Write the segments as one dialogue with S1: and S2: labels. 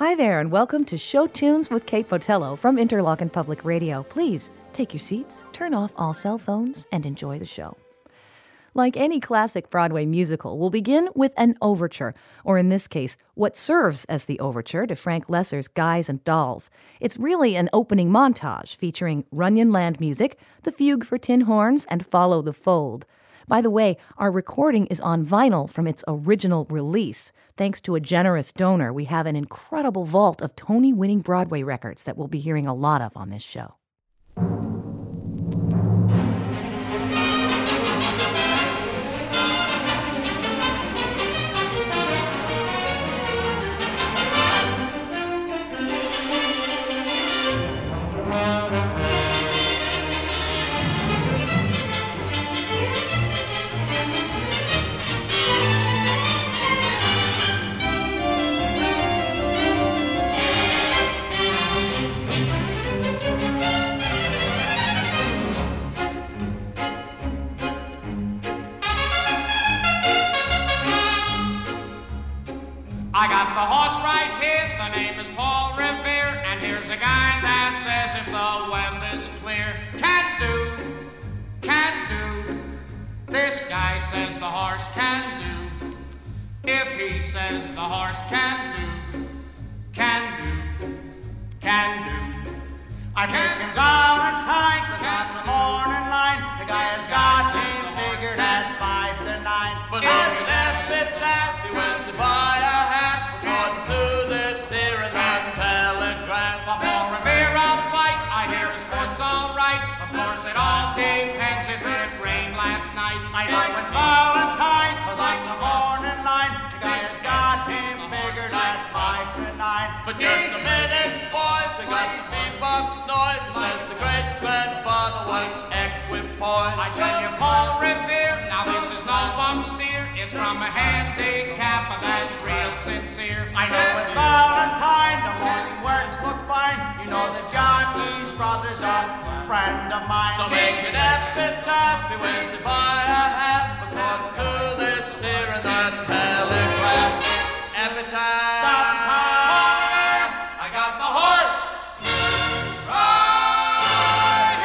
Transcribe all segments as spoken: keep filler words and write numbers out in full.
S1: Hi there, and welcome to Show Tunes with Kate Botello from Interlochen Public Radio. Please take your seats, turn off all cell phones, and enjoy the show. Like any classic Broadway musical, we'll begin with an overture, or in this case, what serves as the overture to Frank Loesser's Guys and Dolls. It's really an opening montage featuring Runyon Land music, the Fugue for Tin Horns, and Follow the Fold. By the way, our recording is on vinyl from its original release. Thanks to a generous donor, we have an incredible vault of Tony-winning Broadway records that we'll be hearing a lot of on this show.
S2: I got the horse right here, the name is Paul Revere, and here's a guy that says if the weather's clear, can do, can do. This guy says the horse can do. If he says the horse can do, can do, can do. I take him down and tight, cause on the morning line, the guy has got him figured at five to nine.
S3: But there's an epitaph, he wins to buy a hat, according to this here and that telegraph.
S2: For Paul Revere up white, I hear his foot's all right. Of course it all depends if it rained last night.
S3: I know it's Valentine, cause on the morning line, the guy has got him figured at five to nine. But just a minute, boys, I got some beatbox noise. It says the great grandfather was equipoised.
S2: I tell you, Paul Revere, now this is no bum steer. It's from a handicap, and that's real sincere.
S3: I know it's Valentine, the morning works look fine. You know the Johnny's brothers are a friend of mine. So make an epitaph, he wins to buy a hat, according to this here and that telegraph. Epitaph. I got the horse right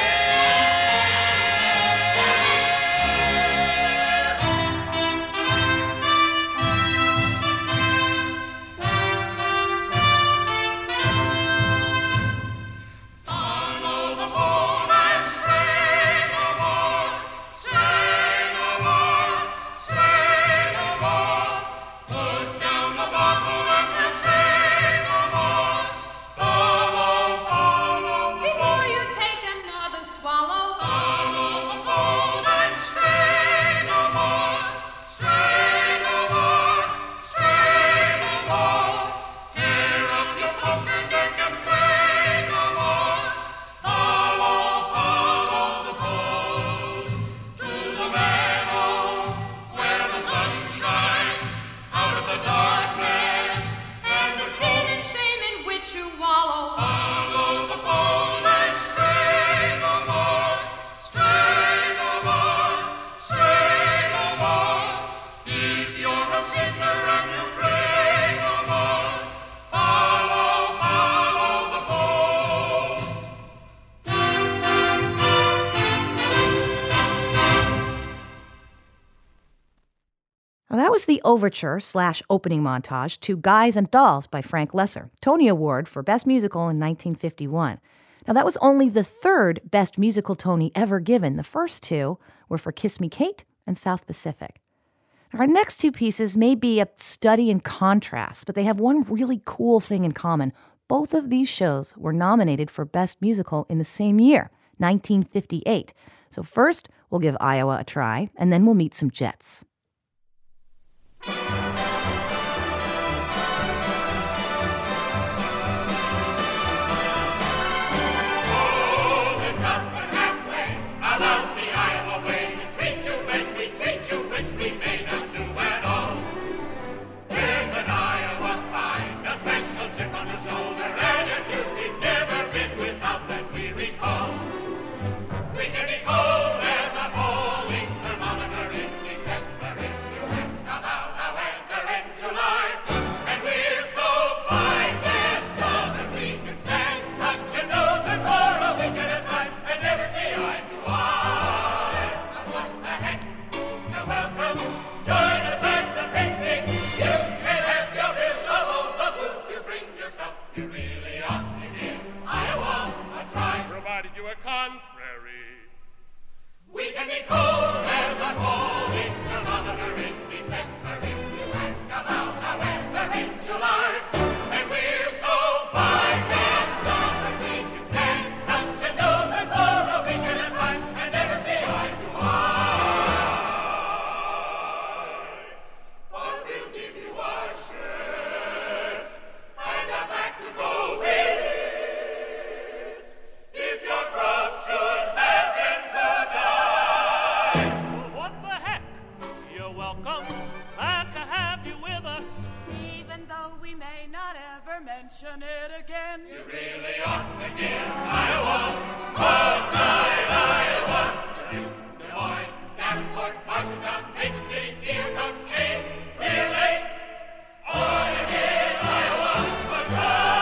S2: Follow the fold and stray no more, stray no more, stray no more. Put down the bottle and we'll stray no more. Follow, follow the
S4: Before
S2: fold.
S4: you take another swallow,
S2: Follow the fold and stray no more, stray no more, stray no more. Tear up your poker deck and play no more. Follow, follow the fold to the meadow where the sun shines out of the darkness.
S4: and the sin and shame in which you wallow.
S2: Follow the fold and stray no more, stray no more, stray no more. If you're a sinner and you pray no more, follow, follow the fold.
S1: Now, that was the overture slash opening montage to Guys and Dolls by Frank Loesser, Tony Award for Best Musical in nineteen fifty-one. Now, that was only the third Best Musical Tony ever given. The first two were for Kiss Me Kate and South Pacific. Our next two pieces may be a study in contrast, but they have one really cool thing in common. Both of these shows were nominated for Best Musical in the same year, nineteen fifty-eight. So first, we'll give Iowa a try, and then we'll meet some Jets.
S2: There's nothing halfway about the Iowa way to treat you when we treat you, which we may not do at all. There's an Iowa pine, a special chip on the shoulder, attitude we've never been without that we recall. We can be cold as a falling thermometer in December.
S5: You really ought to give Iowa a try.
S6: Provided you are contrary.
S5: We can be cold as a falling thermometer in December if you ask about our weather in July. And we're so by damn strong that we can stand touching noses for a week at a time and never see eye to eye. But we'll give you our shirt and a back to go with it if your grub should happen to die.
S6: What the heck? You're welcome. Glad to have you with us.
S7: Even though we may not ever mention it again.
S5: You really ought to give Iowa a try, Iowa. Dubuque, Des Moines, Davenport, Marshalltown, Mason City, Keokuk, Ames, Clear Lake. Ought to give Iowa a try.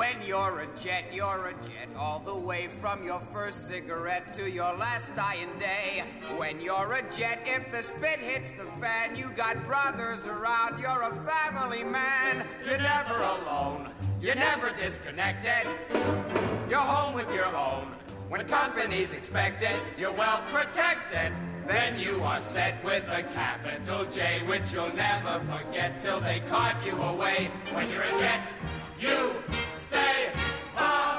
S2: When you're a jet, you're a jet, all the way from your first cigarette to your last dying day. When you're a jet, if the spit hits the fan, you got brothers around, you're a family man. You're never alone, you're never disconnected. You're home with your own. When company's expected, you're well protected. Then you are set with a capital J, which you'll never forget till they cart you away. When you're a jet, you stay on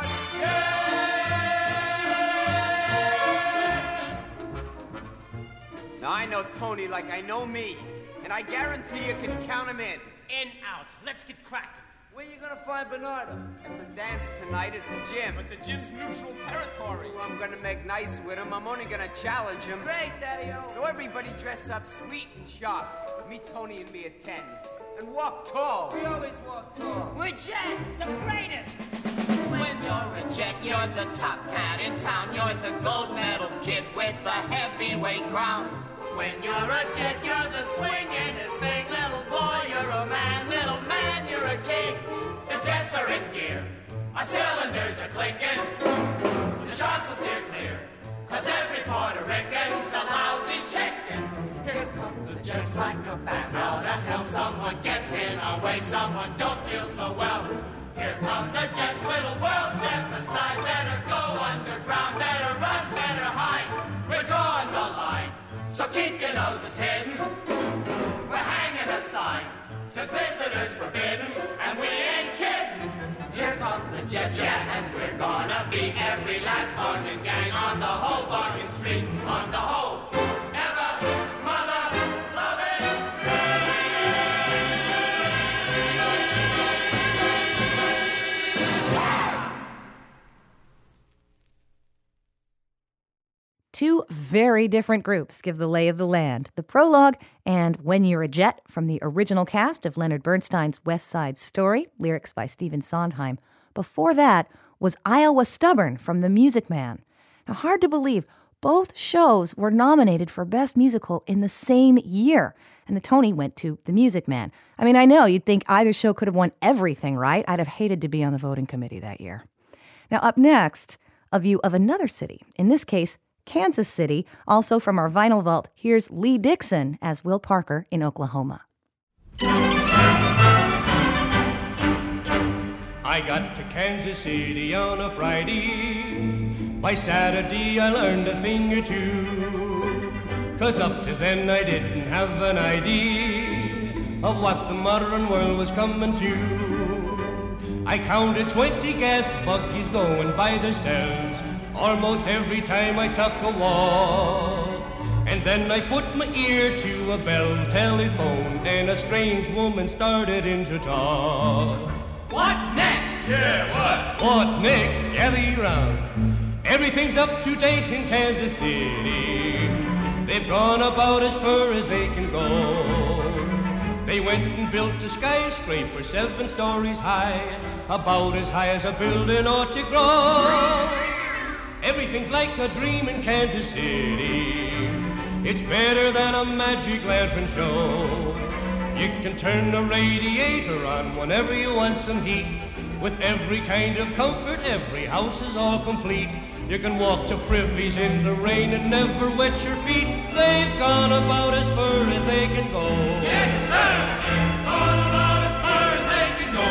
S2: jet. Now I know Tony like I know me, and I guarantee you can count him in.
S6: In, out. Let's get cracking.
S3: Where you gonna find Bernardo?
S2: At the dance tonight at the gym.
S3: But the gym's neutral territory.
S2: Ooh, I'm gonna make nice with him. I'm only gonna challenge him.
S3: Great, Daddy-O.
S2: So everybody dress up sweet and sharp. Me, Tony, and me at ten. And walk tall.
S3: We always walk tall.
S2: We're jets.
S6: The greatest.
S2: When you're a jet, you're the top cat in town. You're the gold medal kid with the heavyweight crown. When you're a jet, you're the swingingest thing. Little boy, you're a man. Little man, you're a king. The jets are in gear. Our cylinders are clinking. The sharks will steer clear. Cause every Puerto Rican's a lousy chicken. Here come the jets like a bat out of hell. Someone gets in our way. Someone don't feel so well. Here come the jets, little world, step aside. Better go underground. Better run, better hide. We're drawing the line. So keep your noses hidden. We're hanging a sign, says visitors forbidden, and we ain't kidding. Here come the jets, yeah, and we're gonna beat every last bungin' gang on the whole bungin' street, on the whole ever mother loving
S1: Two very different groups give the lay of the land. The prologue and When You're a Jet from the original cast of Leonard Bernstein's West Side Story, lyrics by Stephen Sondheim. Before that was Iowa Stubborn from The Music Man. Now, hard to believe, both shows were nominated for Best Musical in the same year, and the Tony went to The Music Man. I mean, I know you'd think either show could have won everything, right? I'd have hated to be on the voting committee that year. Now, up next, a view of another city, in this case, Kansas City. Also from our Vinyl Vault, here's Lee Dixon as Will Parker in Oklahoma.
S8: I got to Kansas City on a Friday. By Saturday I learned a thing or two. Cause up to then I didn't have an idea of what the modern world was coming to. I counted twenty gas buggies going by themselves almost every time I took a walk. And then I put my ear to a bell telephone, and a strange woman started in to talk.
S3: What next?
S8: Yeah, what? What next? Gather round. Everything's up to date in Kansas City. They've gone about as far as they can go. They went and built a skyscraper seven stories high, about as high as a building ought to grow. Everything's like a dream in Kansas City. It's better than a magic lantern show. You can turn the radiator on whenever you want some heat. With every kind of comfort, every house is all complete. You can walk to privies in the rain and never wet your feet. They've gone about as far as they can go.
S3: Yes, sir! They've gone about as far as they can go.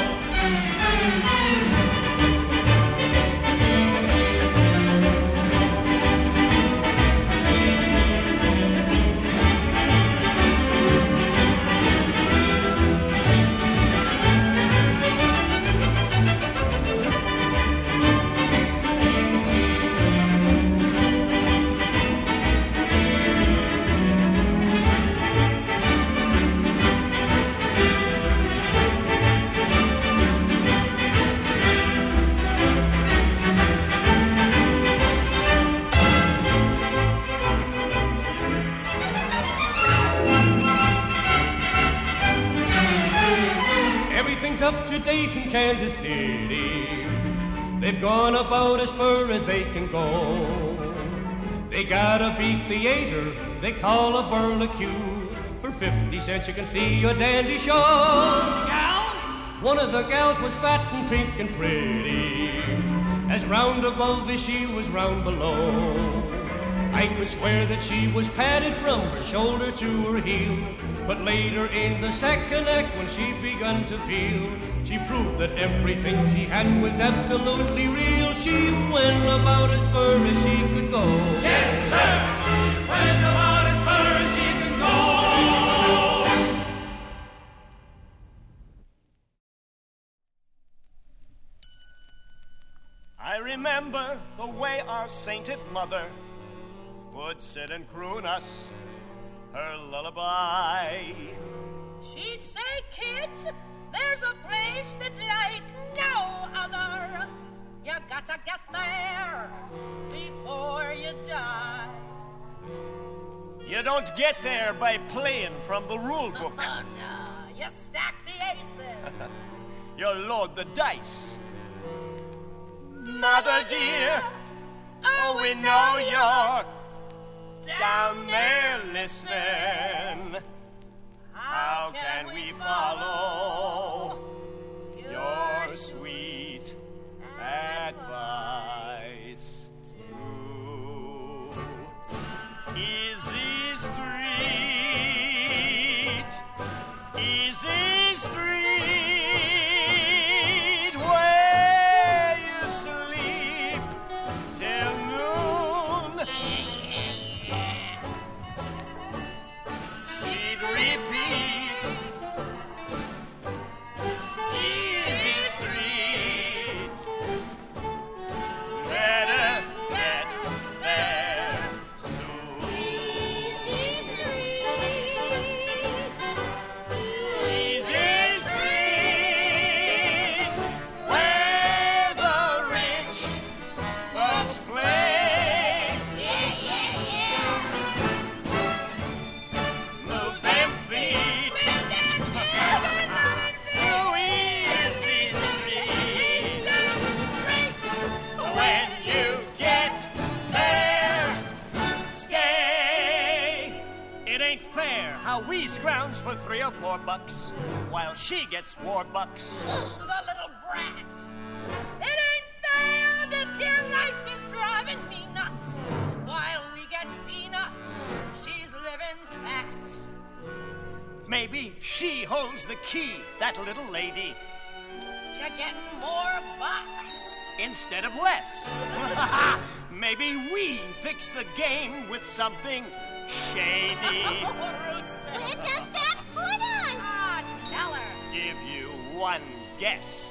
S8: Up to date in Kansas City. They've gone about as far as they can go. They got a big theater they call a burlicue. For fifty cents you can see your dandy show.
S3: Gals,
S8: One of the gals was fat and pink and pretty, as round above as she was round below. I could swear that she was padded from her shoulder to her heel, but later in the second act when she begun to peel, she proved that everything she had was absolutely real. She went about as far as she could go. Yes, sir! She went about as far as she could go.
S9: I remember the way our sainted mother would sit and croon us her lullaby.
S4: She'd say, kids, there's a place that's like no other. You gotta get there before you die.
S9: You don't get there by playing from the rule book.
S4: Oh, no, you stack the aces.
S9: You load the dice. Mother dear, oh, we know you're down there listening. How can we follow your sweet advice to Easy Street, Easy Street, where you sleep till noon. She'd repeat, Easy Street, better get there soon. Easy Street, Easy Street, where the rich folks play. Yeah, yeah, yeah. Move them feet. Through Easy Street. When you get there, stay. It ain't fair how we scrounge for three or four bucks while she gets war bucks.
S4: The little brat. It ain't fair, this here life is driving me nuts. While we get peanuts, she's living fat.
S9: Maybe she holds the key, that little lady,
S4: To getting more bucks.
S9: instead of less. Maybe we fix the game with something shady.
S4: Oh, Rooster.
S10: Where does that put us?
S4: Ah, tell her.
S9: Give you one guess.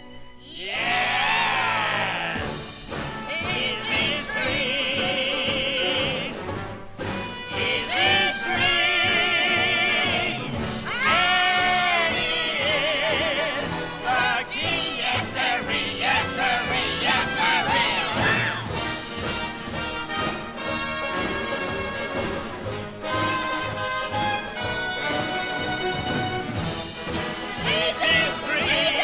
S4: Yes!
S9: Easy Street, Easy Street, Annie is the key. Yes, sirree, yes, sirree, yes, sirree. Easy Street,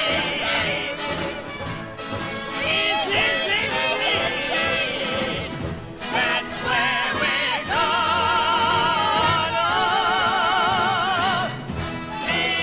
S9: Easy Street, that's where we're gonna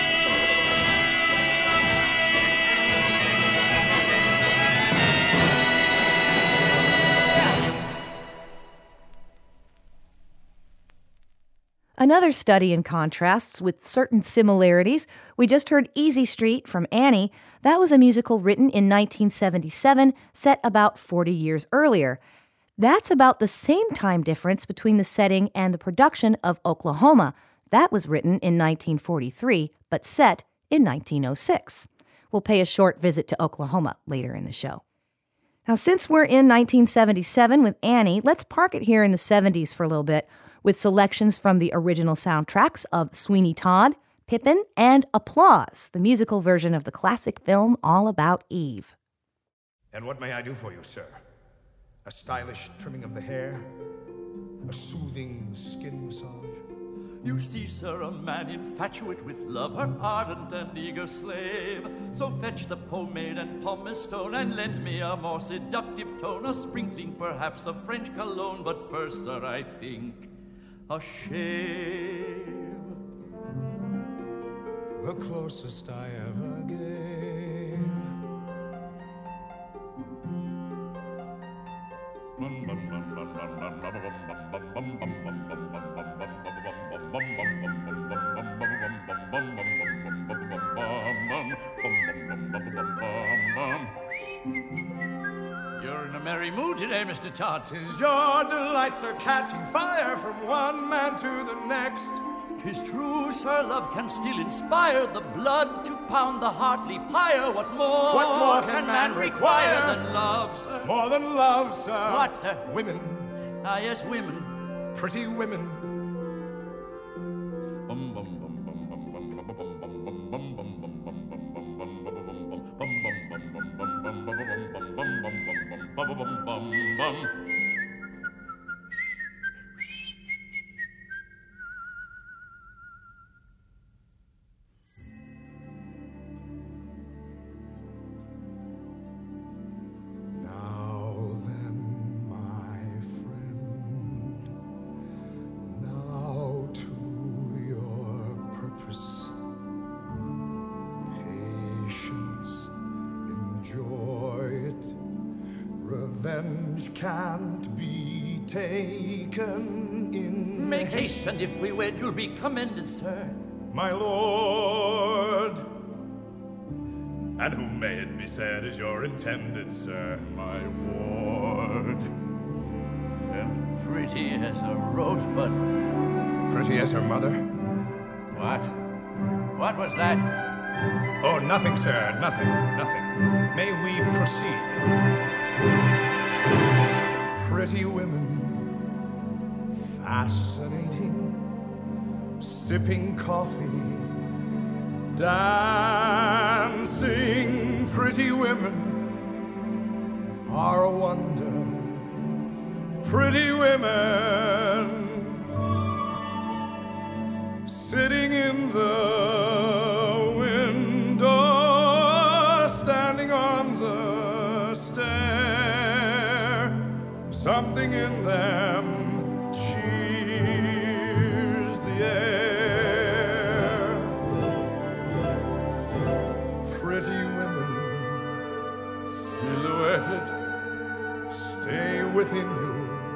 S1: Another study in contrasts with certain similarities. We just heard Easy Street from Annie. That was a musical written in nineteen seventy-seven, set about forty years earlier. That's about the same time difference between the setting and the production of Oklahoma. That was written in nineteen forty-three, but set in nineteen oh six. We'll pay a short visit to Oklahoma later in the show. Now, since we're in nineteen seventy-seven with Annie, let's park it here in the seventies for a little bit with selections from the original soundtracks of Sweeney Todd, Pippin, and Applause, the musical version of the classic film All About Eve.
S11: And what may I do for you, sir? A stylish trimming of the hair? A soothing skin massage?
S12: You see, sir, a man infatuate with love, her ardent and eager slave. So fetch the pomade and pumice stone, and lend me a more seductive tone, a sprinkling perhaps of French cologne. But first, sir, I think a shave
S11: the closest I ever gave.
S12: You're in a merry mood today, Mister Todd.
S11: 'Tis your delights are catching fire from one man to the next.
S12: 'Tis true, sir, love can still inspire the blood to pound the heartly pyre. What more,
S11: what more can, can man require,
S12: require than love, sir?
S11: More than love, sir.
S12: What, sir?
S11: Women.
S12: Ah, yes, women.
S11: Pretty women. Can't be taken in
S12: Make haste, and if we wed, you'll be commended, sir.
S11: My lord.
S13: And who may it be said is your intended, sir?
S12: My ward. And pretty as a rosebud.
S11: Pretty as her mother?
S12: What? What was that?
S11: Oh, nothing, sir, nothing, nothing. May we proceed? Pretty women, fascinating, sipping coffee, dancing. Pretty women are a wonder. Pretty women sitting in the window, standing on the stair. Something in them cheers the air. Pretty women, silhouetted, stay within you.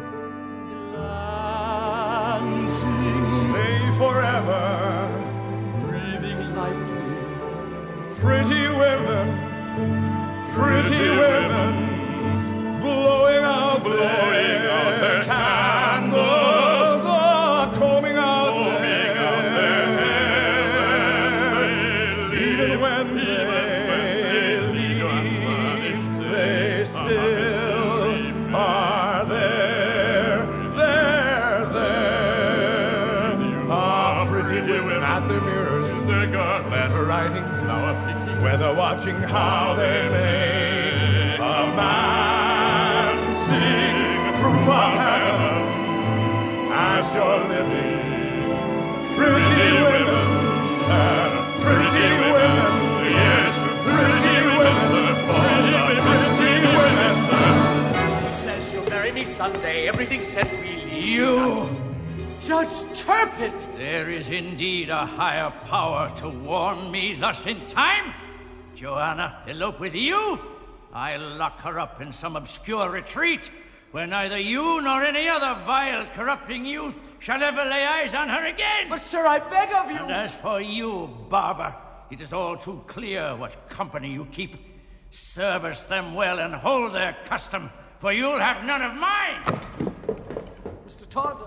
S11: Glancing, stay forever,
S12: breathing lightly.
S11: Pretty women, pretty, pretty women, blowing out, blowing their, out their candles, candles. Oh, combing out, combing their, out their hair. They even leave, when even they, when they leave, they still are there, there, there. Ah, pretty women at their mirrors, letter writing, whether watching how they made a man sing proof of heaven as you're living. Pretty women, sir, pretty women, yes, pretty women, pretty women, sir.
S12: She says she'll marry me Sunday. Everything's set, we leave. You, Judge Turpin! There is indeed a higher power to warn me thus in time. Joanna, elope with you? I'll lock her up in some obscure retreat where neither you nor any other vile, corrupting youth shall ever lay eyes on her again.
S14: But, sir, I beg of you.
S12: And as for you, barber, it is all too clear what company you keep. Service them well and hold their custom, for you'll have none of mine.
S14: Mister Todd.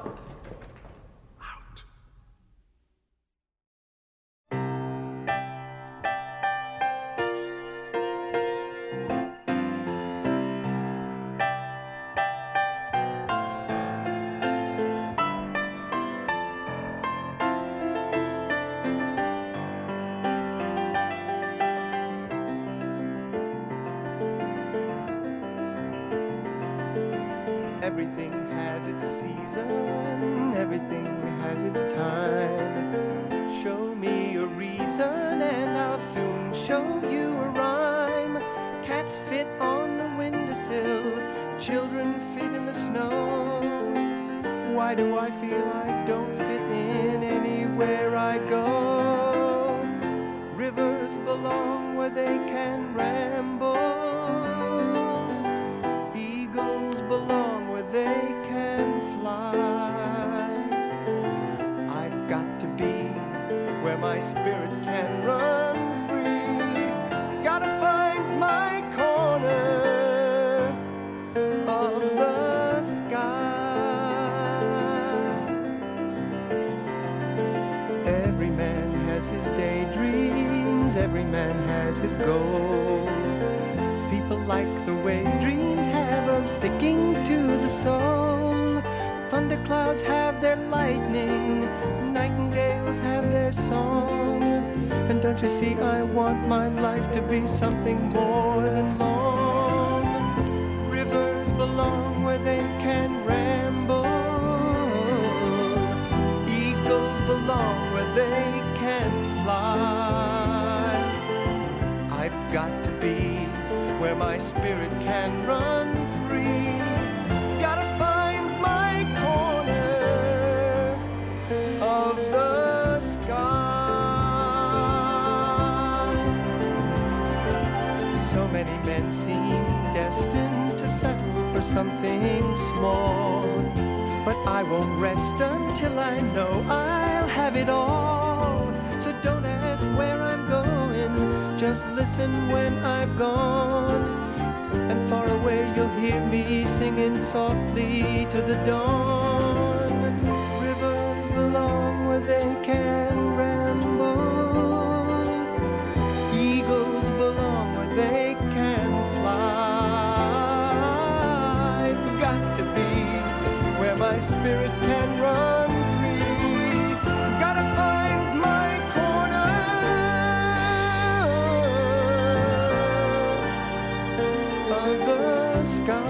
S15: Everything has its season, everything has its time. Show me a reason and I'll soon show you a rhyme. Cats fit on the windowsill, children fit in the snow. Why do I feel I don't fit in anywhere I go? spirit can run free. Gotta find my corner of the sky. Every man has his daydreams, every man has his goal. People like the way dreams have of sticking to the soul. Thunderclouds have their lightning, nightingales have their song. And don't you see, I want my life to be something more than long. Rivers belong where they can ramble. Eagles belong where they can fly. I've got to be where my spirit can run free. Gotta find my corner of the sky. So many men seem destined to settle for something small, but I won't rest until I know I'll have it all. So don't ask where I'm going, just listen when I've gone. And far away you'll hear me singing softly to the dawn. Rivers belong where they can ramble. Eagles belong where they can fly. I've got to be where my spirit can run free. Gotta find my corner of the sky.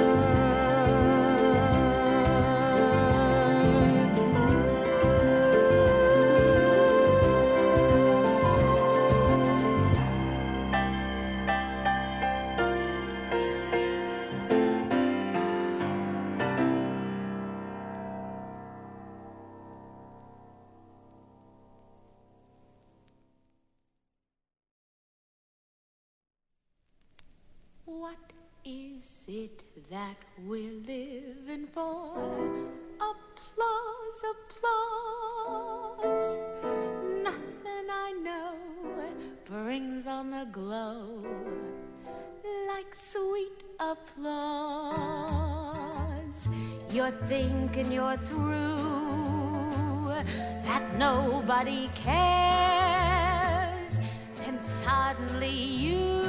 S16: What is it that we're living for? Applause, applause. Nothing I know brings on the glow like sweet applause. You're thinking you're through, that nobody cares, then suddenly you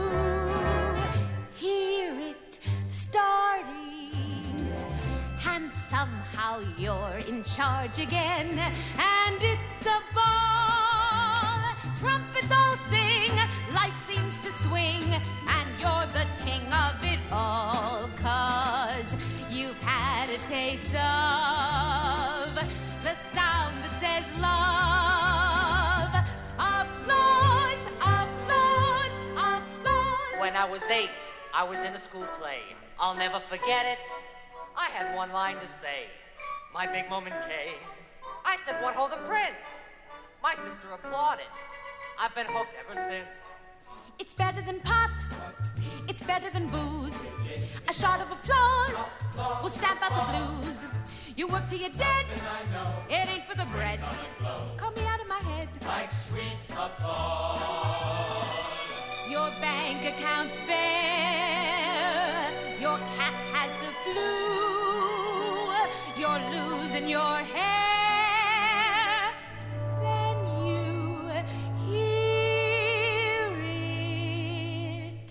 S16: hear it starting, and somehow you're in charge again, and it's a ball. Trumpets all sing, life seems to swing, and you're the king of it all, 'cause you've had a taste of the sound that says love. Applause, applause, applause.
S17: When I was eight, I was in a school play. I'll never forget it. I had one line to say. My big moment came. I said, "What ho, the prince?" My sister applauded. I've been hooked ever since.
S16: It's better than pot. It's better than booze. A shot of applause will stamp out the blues. You work till you're dead. It ain't for the bread. Call me out of my head.
S5: Like sweet applause.
S16: Your bank account's bare. Your cat has the flu. You're losing your hair. Then you hear it.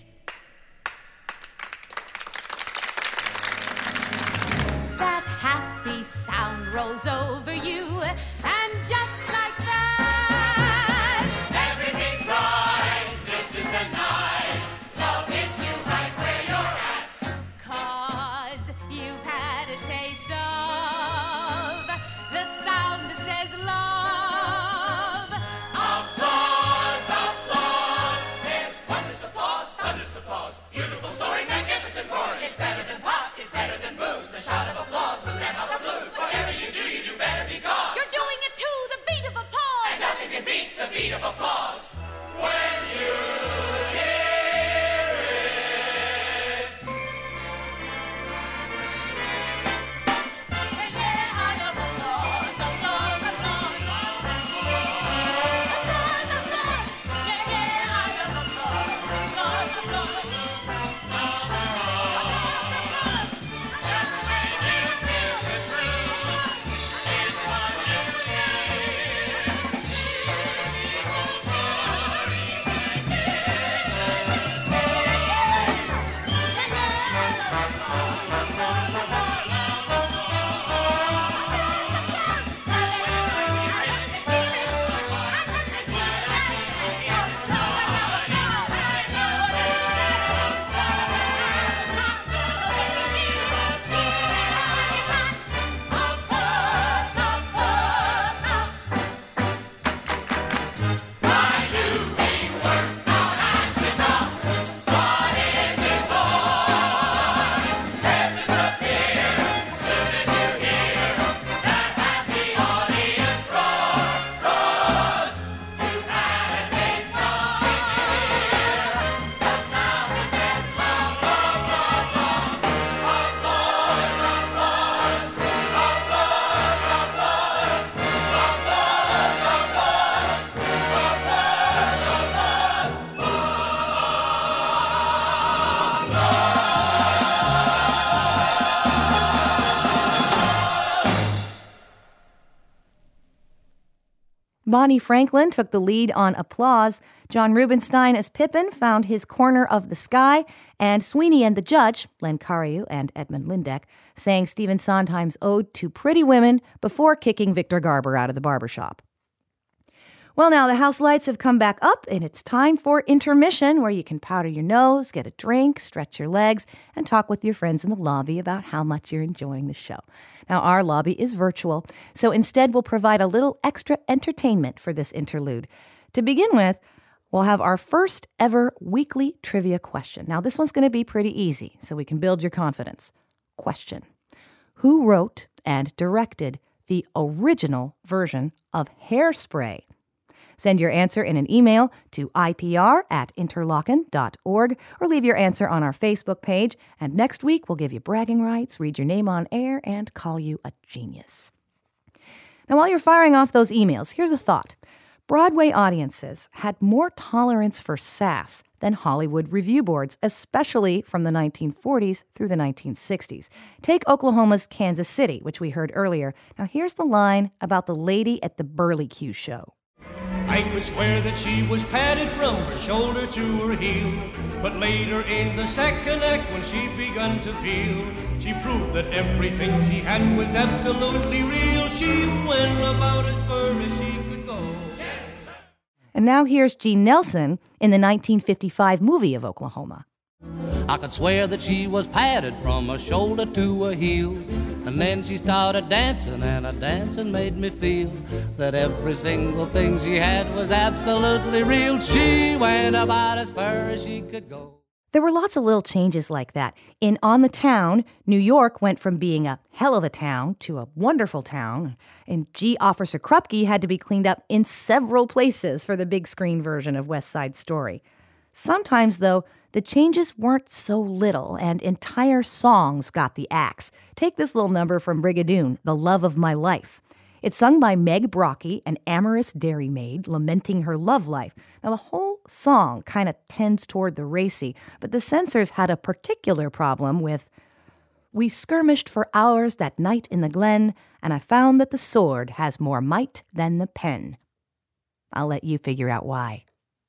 S16: That happy sound rolls over you, and just like that,
S5: everything's right. This is the night. Love hits you right where you're at.
S16: 'Cause you've had a taste of the sound that says love.
S5: Applause, applause. There's wondrous applause, thunderous applause. Beautiful, soaring, magnificent roaring. It's better than pop, it's better than booze. The shout of applause will stand out the blues. Whatever you do, you do better because
S16: You're doing it to the beat of applause.
S5: And nothing can beat the beat of applause. When you hear it. Hey, yeah, I love applause, applause, applause.
S1: Bonnie Franklin took the lead on Applause. John Rubinstein as Pippin found his corner of the sky. And Sweeney and the Judge, Len Cariou and Edmund Lindeck, sang Stephen Sondheim's Ode to Pretty Women before kicking Victor Garber out of the barbershop. Well, now the house lights have come back up, and it's time for intermission, where you can powder your nose, get a drink, stretch your legs, and talk with your friends in the lobby about how much you're enjoying the show. Now, our lobby is virtual, so instead we'll provide a little extra entertainment for this interlude. To begin with, we'll have our first ever weekly trivia question. Now, this one's going to be pretty easy, so we can build your confidence. Question: who wrote and directed the original version of Hairspray? Send your answer in an email to I P R at interlochen dot org or leave your answer on our Facebook page. And next week, we'll give you bragging rights, read your name on air, and call you a genius. Now, while you're firing off those emails, here's a thought. Broadway audiences had more tolerance for sass than Hollywood review boards, especially from the nineteen forties through the nineteen sixties. Take Oklahoma's Kansas City, which we heard earlier. Now, here's the line about the lady at the Burley-Q show.
S8: I could swear that she was padded from her shoulder to her heel, but later in the second act when she begun to peel, she proved that everything she had was absolutely real. She went about as far as she could go.
S1: And now here's Gene Nelson in the nineteen fifty-five movie of Oklahoma.
S18: I could swear that she was padded from her shoulder to her heel. And then she started dancing, and her dancing made me feel that every single thing she had was absolutely real. She went about as far as she could go.
S1: There were lots of little changes like that. In On the Town, New York went from being a hell of a town to a wonderful town. And G. Officer Krupke had to be cleaned up in several places for the big screen version of West Side Story. Sometimes, though, the changes weren't so little, and entire songs got the axe. Take this little number from Brigadoon, The Love of My Life. It's sung by Meg Brocky, an amorous dairymaid lamenting her love life. Now, the whole song kind of tends toward the racy, but the censors had a particular problem with, "We skirmished for hours that night in the glen, and I found that the sword has more might than the pen." I'll let you figure out why.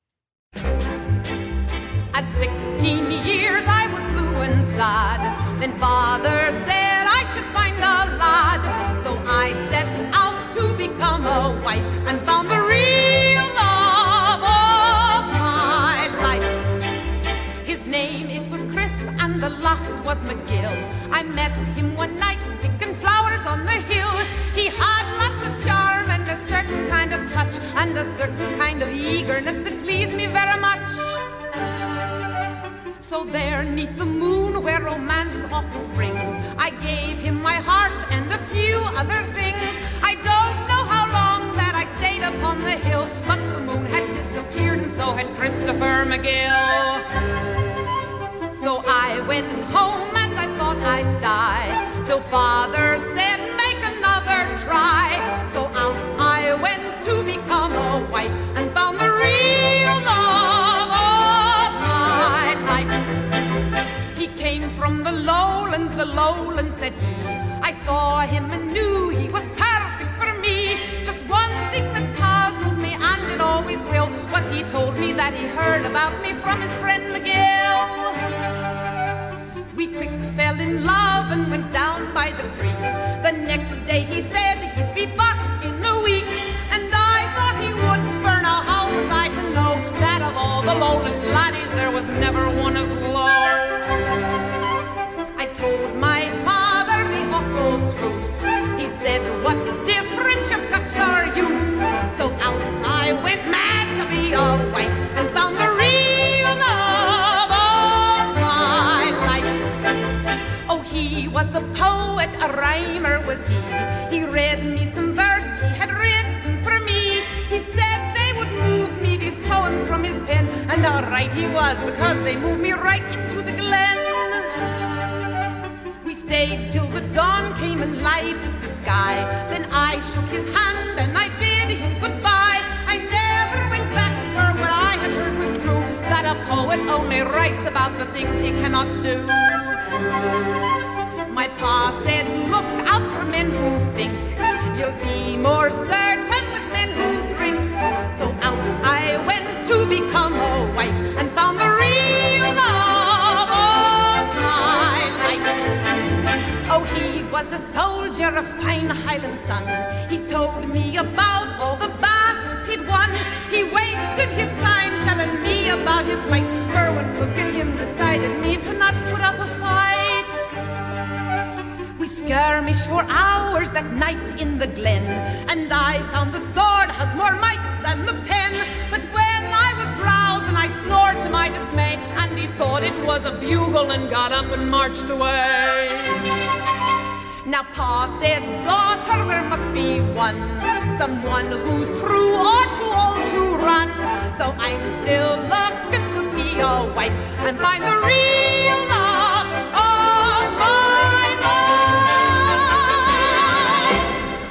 S19: At sixteen years I was blue and sad. Then father said I should find a lad. So I set out to become a wife and found the real love of my life. His name, it was Chris, and the last was McGill. I met him one night picking flowers on the hill. He had lots of charm and a certain kind of touch and a certain kind of eagerness that pleased me very much. So there, neath the moon where romance often springs, I gave him my heart and a few other things. I don't know how long that I stayed upon the hill, but the moon had disappeared and so had Christopher McGill. So I went home and I thought I'd die, till father said, make another try. So out I went to become a wife and found the real love of my life. He came from the lowlands, the lowlands, said he. I saw him and knew he was perfect for me. Just one thing that puzzled me, and it always will, was he told me that he heard about me from his friend McGill. We quick fell in love and went down by the creek. The next day he said he'd be back in a week, and I thought he would, for now how was I to know that of all the lowland laddies there was never one as low. I told my father the awful truth. He said, what difference you've got your youth. So out I went mad to be a wife and found the real love of my life. Oh, he was a poet, a rhymer was he. He read me some verse he had written for me. He said they would move me, these poems, from his pen. And all right he was, because they moved me right into the glen. We stayed till the dawn came and lighted the sky. Then I shook his hand and I bid him goodbye. I never went back, for what I had heard was true, that a poet only writes about the things he cannot do. My pa said, look out for men who think. You'll be more certain with men who drink. become a wife and found the real love of my life. Oh, he was a soldier, a fine Highland son. He told me about all the battles he'd won. He wasted his time telling me about his might, for one look at him decided me to not put up a fight. We skirmished for hours that night in the glen, and I found the sword has more might than the pen. But when I was drowsed and I snored to my dismay, and he thought it was a bugle and got up and marched away. Now Pa said, daughter, there must be one, someone who's true or too old to run. So I'm still looking to be a wife and find the real love of my life.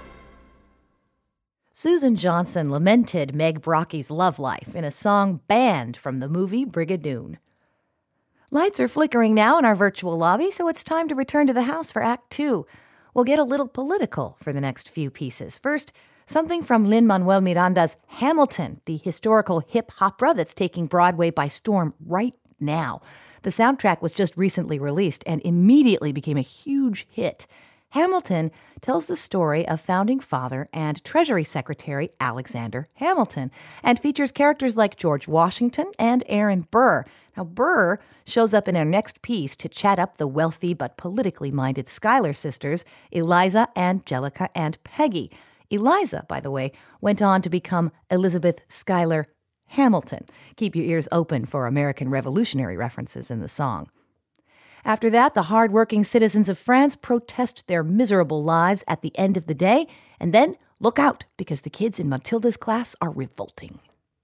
S1: Susan Johnson lamented Meg Brockie's love life in a song banned from the movie Brigadoon. Lights are flickering now in our virtual lobby, so it's time to return to the house for Act Two. We'll get a little political for the next few pieces. First, something from Lin-Manuel Miranda's Hamilton, the historical hip-opera that's taking Broadway by storm right now. The soundtrack was just recently released and immediately became a huge hit. Hamilton tells the story of founding father and Treasury Secretary Alexander Hamilton and features characters like George Washington and Aaron Burr. Now, Burr shows up in our next piece to chat up the wealthy but politically minded Schuyler sisters, Eliza, Angelica, and Peggy. Eliza, by the way, went on to become Elizabeth Schuyler Hamilton. Keep your ears open for American Revolutionary references in the song. After that, the hard-working citizens of France protest their miserable lives at the end of the day, and then look out, because the kids in Matilda's class are revolting.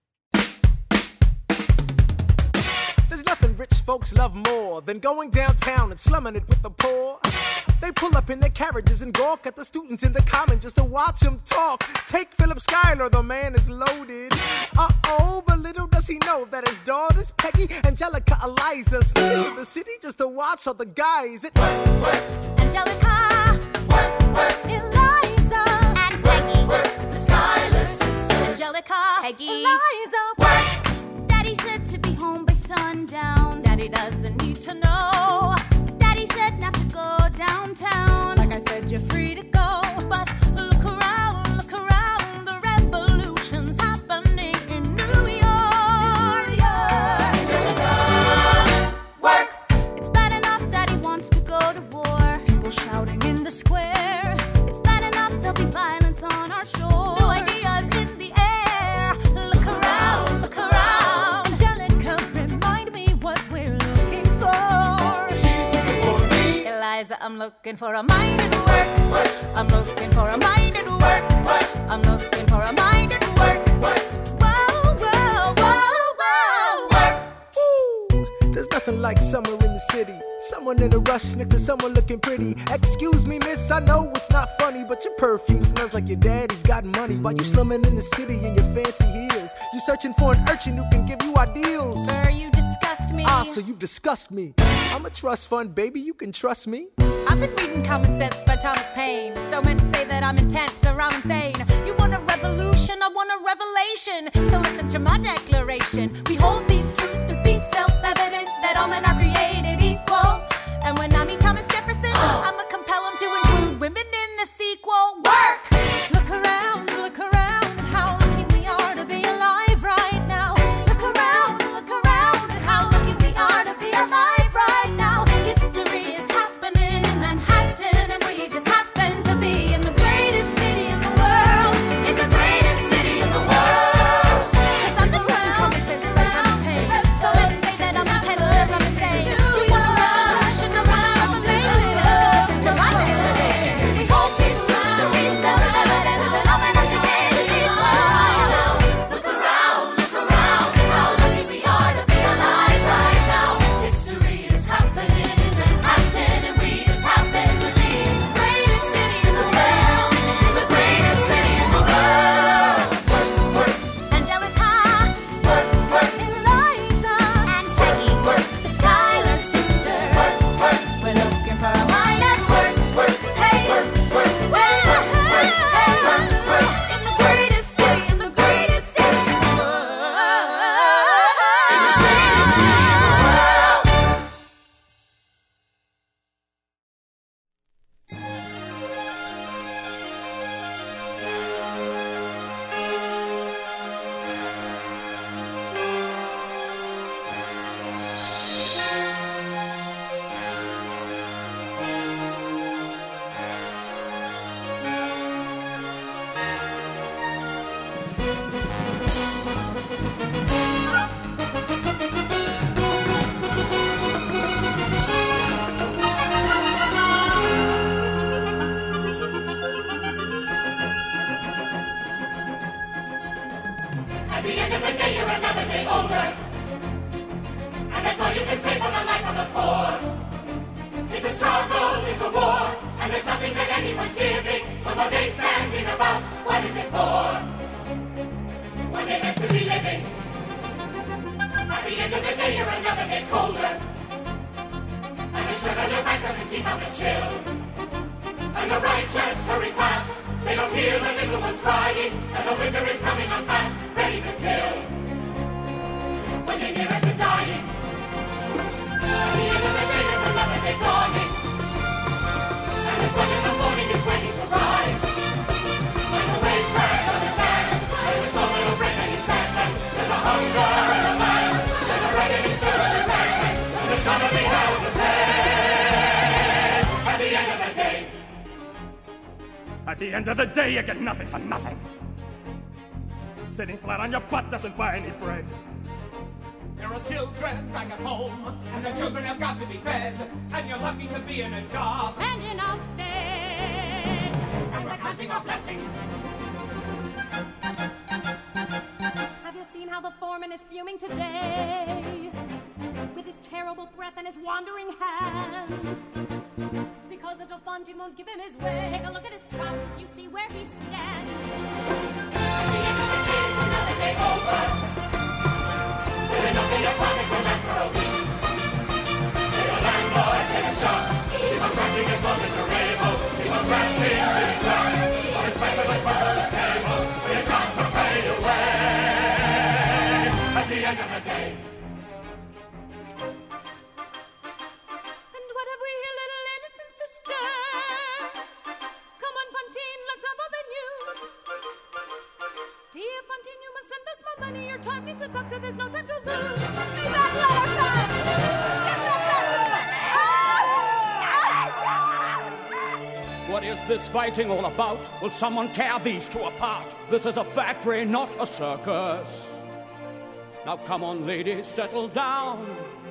S20: There's nothing rich folks love more than going downtown and slumming it with the poor. They pull up in their carriages and gawk at the students in the common just to watch them talk. Take Philip Schuyler, the man is loaded. Uh-oh, but little does he know that his daughters, Peggy, Angelica, Eliza, sneak into the city just to watch all the guys. It work, work.
S21: Angelica, work, work. Eliza,
S20: and Peggy, work.
S21: The Schuyler sisters. Angelica,
S16: Peggy,
S21: Eliza,
S16: work. Daddy said to be home by sundown.
S21: Daddy doesn't need to know.
S16: Daddy said not to go downtown.
S21: Like I said, you're free to go, but look around, look around. The revolution's happening in New York.
S16: New York.
S21: Angelica, work.
S16: It's bad enough Daddy wants to go to war.
S21: People shouting in the square.
S16: It's bad enough there'll be violence on our shore.
S21: New ideas in the air. Look around, look around. Angelica, remind me what we're looking for.
S20: She's looking for me.
S21: Eliza, I'm looking for a mind at work. work. I'm looking for a mind at work. work. I'm looking for a mind at work. work. Whoa, whoa, whoa, whoa, work.
S20: Ooh, there's nothing like summer in the city. Someone in a rush next to someone looking pretty. Excuse me, miss, I know it's not funny, but your perfume smells like your daddy's got money. While you slumming in the city in your fancy heels, you searching for an urchin who can give you ideals.
S21: Sir, you disgust me.
S20: Ah, so you disgust me. I'm a trust fund, baby, you can trust me.
S21: I've been reading Common Sense by Thomas Paine. So men say that I'm intense or I'm insane. You want a revolution, I want a revelation. So listen to my declaration. We hold these truths to be self-evident, that all men are created equal. And when I meet Thomas Jefferson, uh. I'ma compel him to include women in the sequel. Work! Look around, look around at how lucky we are to be alive right now. Look around, look around at how lucky we are to be alive right now. History is happening in Manhattan, and we just happen to be in the greatest city in the world. In the greatest city in the world. Cause I'm the ground, Common Sense by Thomas Paine. So let's say that I'm intense or I'm insane. You want a revolution, I want a revelation.
S5: end of the day, you're another day older. And that's all you can say for the life of the poor. It's a struggle, it's a war, and there's nothing that anyone's giving. One more day standing about, what is it for? One day less to be living. At the end of the day, you're another day colder. And the shirt on your back doesn't keep out the chill. And the righteous hurry past. They don't hear the little ones crying, and the winter is coming on fast, ready to kill. When you're nearer to dying, at the end of the day, there's another day dawning. And the sun in the morning is waiting to rise. When the waves crash on the sand, there's a small little break and you stand back. There's a hunger and a fire, there's a reckoning still in the rain, and there's gonna be hell to pay. At the end of the day,
S6: At the end of the day, you get nothing for nothing. Sitting flat on your butt doesn't buy any bread.
S2: There are children back at home, and the children have got to be fed. And you're lucky to be in a job.
S4: And in a bed.
S2: And we're counting our blessings.
S4: Have you seen how the foreman is fuming today? With his terrible breath and his wandering hands. It's because the Dauphin won't give him his way. Take a look at his trousers, you see where he stands.
S5: At the end of the day, it's another day over. With enough in your pocket to last for a week. Pay a landlord, pay a shop. Keep on grafting as long as you're able. Keep on grafting till you drop. Or expect to look for the table. But you got to pay your way. At the end of the day.
S4: And what have we here, little innocent sister? Come on, Fantine, let's have all the news. Dear Fantine, you must send us more money. Your time needs a doctor, there's no time to lose. Leave that letter back! Get that letter!
S7: What is this fighting all about? Will someone tear these two apart? This is a factory, not a circus. Now come on, ladies, settle down.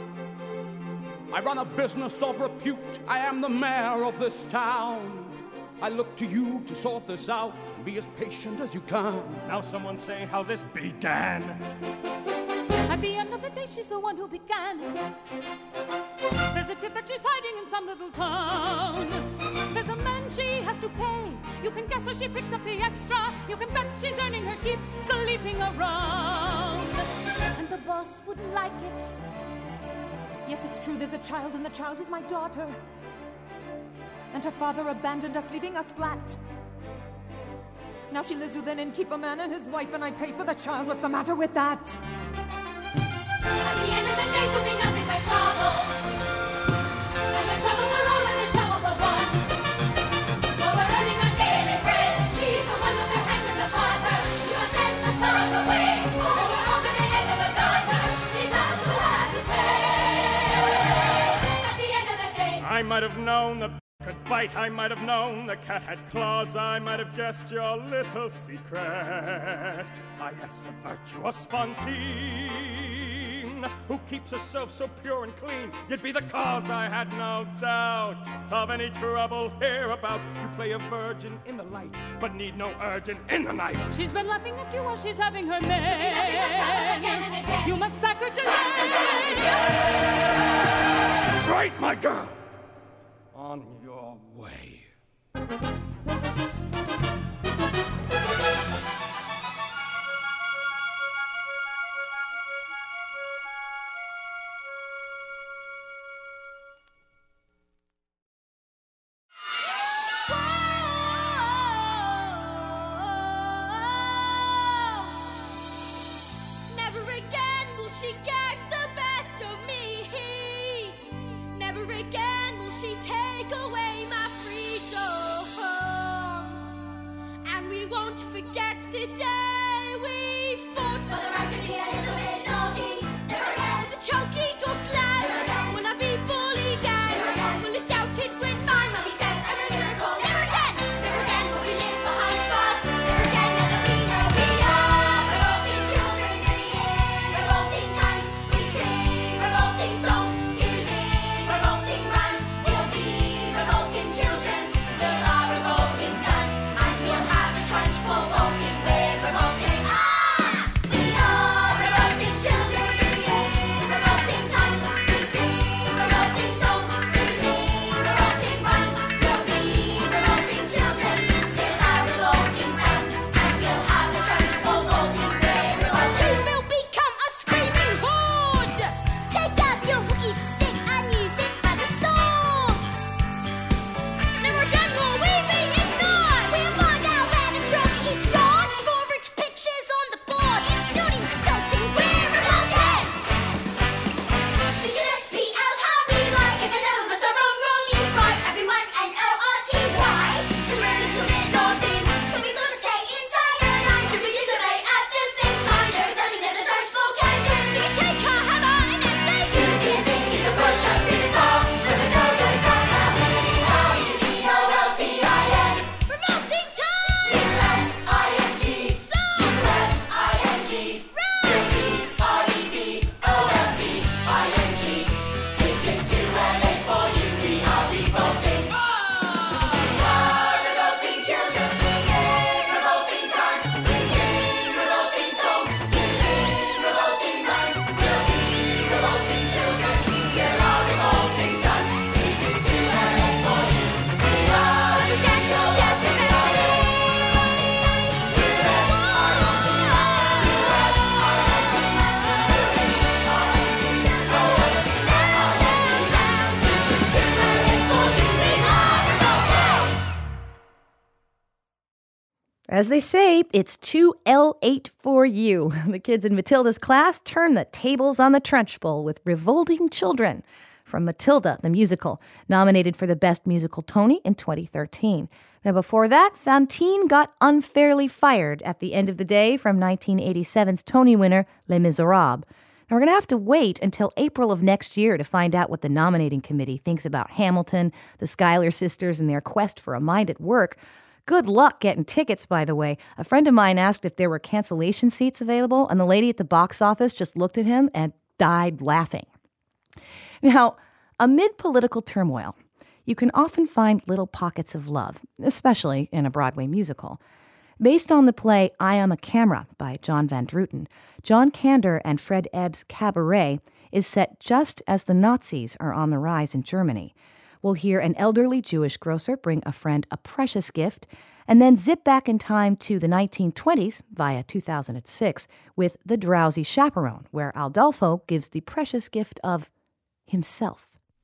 S7: I run a business of repute. I am the mayor of this town. I look to you to sort this out. Be as patient as you can.
S6: Now someone say how this began.
S4: At the end of the day, she's the one who began. There's a kid that she's hiding in some little town. There's a man she has to pay. You can guess how she picks up the extra. You can bet she's earning her keep, sleeping around. And the boss wouldn't like it.
S21: Yes, it's true, there's a child, and the child is my daughter. And her father abandoned us, leaving us flat. Now she lives with an innkeeper man and his wife, and I pay for the child. What's the matter with that?
S5: At the end of the day, she'll be nothing but trouble. And there's trouble for all, and there's trouble for one. While we're earning our daily bread, she's the one with her hands in the father. You must send the stars away. Oh, we're all gonna end up a daughter. She's us who have to pay. At the end of the day,
S6: I might have known the could bite, I might have known the cat had claws, I might have guessed your little secret. Ah, yes, the virtuous Fantine, who keeps herself so pure and clean. You'd be the cause, I had no doubt, of any trouble hereabout. You play a virgin in the light, but need no urgent in the night.
S4: She's been laughing at you while she's having her man. You must sack her today.
S6: Right, my girl. On your way.
S5: never again will she get the best of me. Never again will she take away my freedom. And we won't forget the day we fought for the right to be a little bit naughty. Never again with the choky or slang. Never again will I be bullied down. Never again will it's doubted when my mummy says I'm a miracle. Never again, never again will we live behind bars. Never again now that we know we are revolting children. Every year, revolting times, we sing revolting songs. Revolting rhymes, we'll be revolting children till our revolting's done, and we'll have a trunch for bolting. We're revolting. Ah!
S1: As they say, it's two L eight for you. The kids in Matilda's class turn the tables on the Trench Bowl with Revolting Children from Matilda, the musical, nominated for the Best Musical Tony in twenty thirteen. Now, before that, Fantine got unfairly fired at the end of the day from nineteen eighty-seven's Tony winner, Les Miserables. Now, we're going to have to wait until April of next year to find out what the nominating committee thinks about Hamilton, the Schuyler sisters, and their quest for a mind at work. Good luck getting tickets, by the way. A friend of mine asked if there were cancellation seats available, and the lady at the box office just looked at him and died laughing. Now, amid political turmoil, you can often find little pockets of love, especially in a Broadway musical. Based on the play I Am a Camera by John Van Druten, John Kander and Fred Ebb's Cabaret is set just as the Nazis are on the rise in Germany. We'll hear an elderly Jewish grocer bring a friend a precious gift, and then zip back in time to the nineteen twenties via two thousand six with The Drowsy Chaperone, where Aldolfo gives the precious gift of himself.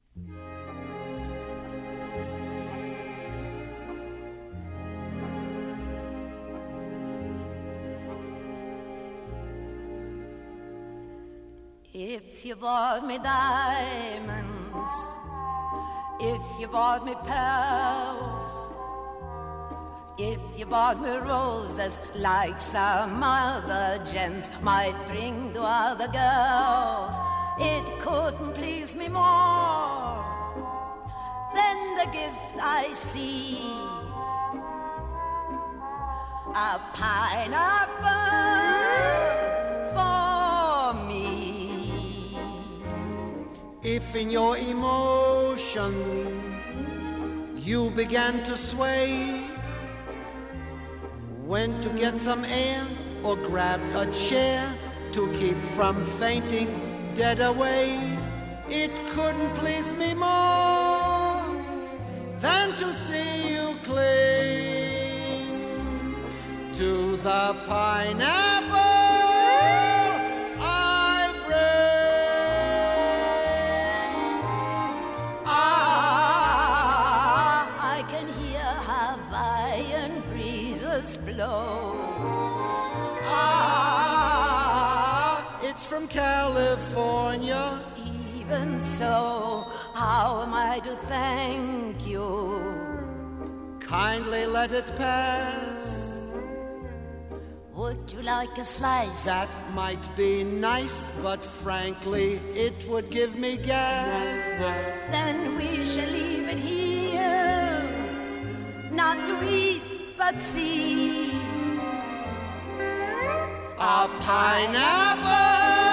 S3: If you bought me diamonds, if you bought me pearls, if you bought me roses like some other gents might bring to other girls, it couldn't please me more than the gift I see. A pineapple for me.
S22: If in your emotion you began to sway, went to get some air or grabbed a chair to keep from fainting dead away, it couldn't please me more than to see you cling to the pineapple I bring.
S3: Ah, I can hear Hawaiian breezes blow.
S22: Ah, it's from California.
S3: Even so, how am I to thank you?
S22: Kindly let it pass.
S3: Would you like a slice?
S22: That might be nice, but frankly, it would give me gas.
S3: Then we shall leave it here, not to eat, but see.
S22: A pineapple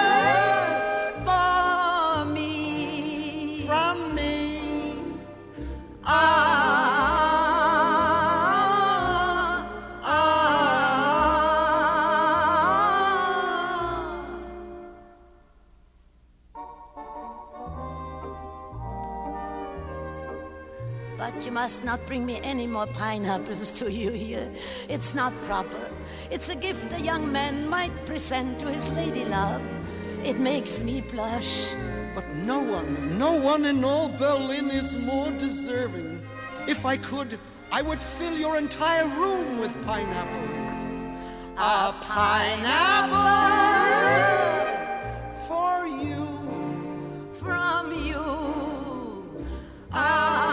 S3: for me,
S22: from me.
S3: Ah. But you must not bring me any more pineapples to you here. It's not proper. It's a gift a young man might present to his lady love. It makes me blush.
S22: But no one, no one in all Berlin is more deserving. If I could, I would fill your entire room with pineapples.
S3: A pineapple
S22: for you,
S3: from you. Ah.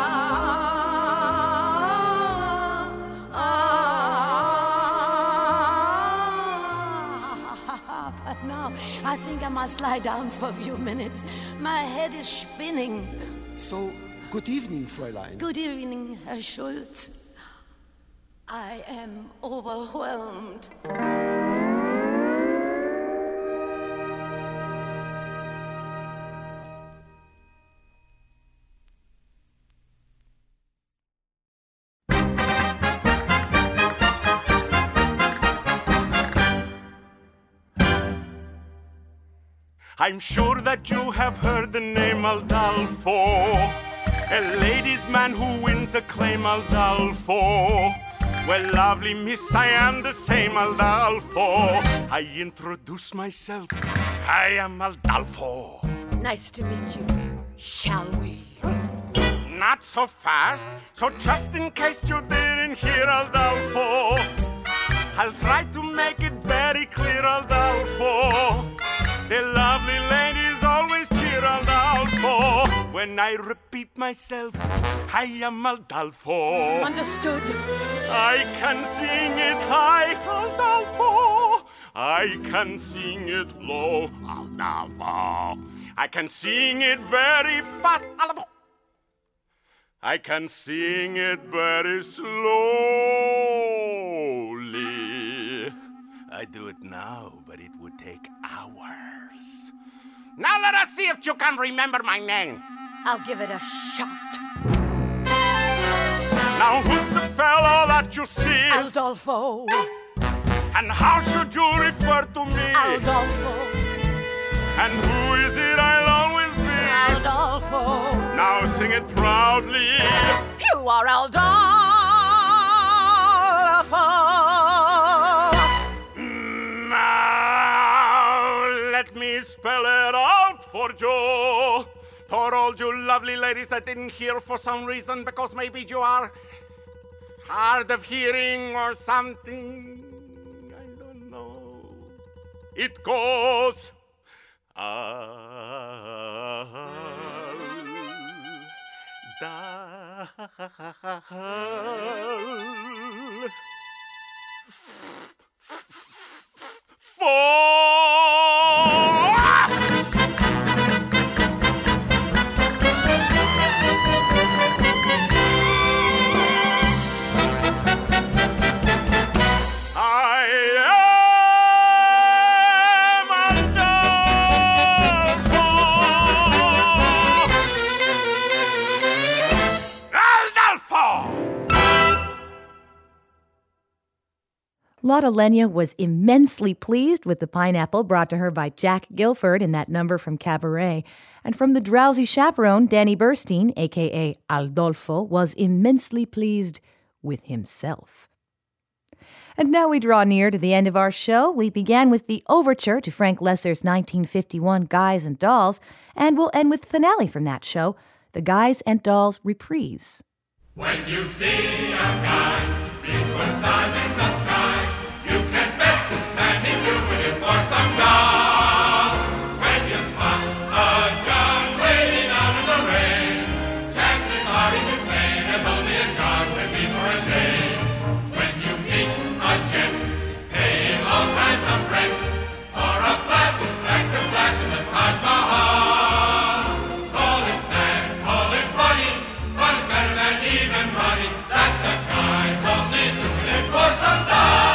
S3: I think I must lie down for a few minutes. My head is spinning.
S22: So, good evening, Fräulein.
S3: Good evening, Herr Schultz. I am overwhelmed.
S23: I'm sure that you have heard the name Aldolfo, a ladies' man who wins acclaim, Aldolfo. Well, lovely miss, I am the same Aldolfo. I introduce myself, I am Aldolfo.
S3: Nice to meet you. Shall we?
S23: Not so fast, so just in case you didn't hear, Aldolfo, I'll try to make it very clear, Aldolfo. The lovely ladies always cheer, Aldolfo. When I repeat myself, I am Aldolfo.
S21: Understood.
S23: I can sing it high, Aldolfo. I can sing it low, Aldolfo. I can sing it very fast, Aldolfo. I can sing it very slowly. I do it now, but it would take hours. Now let us see if you can remember my name.
S21: I'll give it a shot.
S23: Now who's the fellow that you see?
S21: Aldolfo.
S23: And how should you refer to me?
S21: Aldolfo.
S23: And who is it I'll always be?
S21: Aldolfo.
S23: Now sing it proudly.
S21: You are Aldolfo.
S23: Now let me spell it out for you. For all you lovely ladies that didn't hear for some reason, because maybe you are hard of hearing or something. I don't know. It goes.
S1: Lotte Lenya was immensely pleased with the pineapple brought to her by Jack Gilford in that number from Cabaret. And from the drowsy chaperone, Danny Burstein, a k a. Aldolfo, was immensely pleased with himself. And now we draw near to the end of our show. We began with the overture to Frank Loesser's nineteen fifty-one Guys and Dolls, and we'll end with the finale from that show, the Guys and Dolls reprise.
S5: When you see a guy reach for stars in the sky, you can bet that he's doing it for some doll. When you spot a John waiting out in the rain, chances are he's insane, as only a John can be for a Jane. When you meet a gent paying all kinds of rent for a flat back to flat in the Taj Mahal, call him Sam, call him Buddy, but it's better than even money that the guy's only doing it for some doll.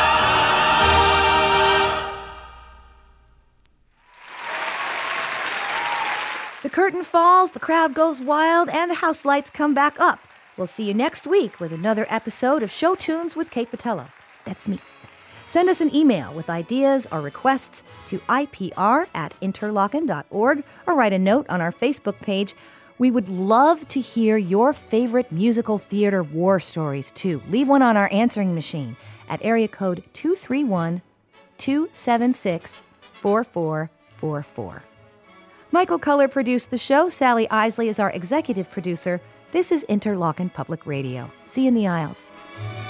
S1: The curtain falls, the crowd goes wild, and the house lights come back up. We'll see you next week with another episode of Show Tunes with Kate Botello. That's me. Send us an email with ideas or requests to I P R at interlochen dot org or write a note on our Facebook page. We would love to hear your favorite musical theater war stories, too. Leave one on our answering machine at area code two three one, two seven six, four four four four. Michael Culler produced the show. Sally Isley is our executive producer. This is Interlochen Public Radio. See you in the aisles.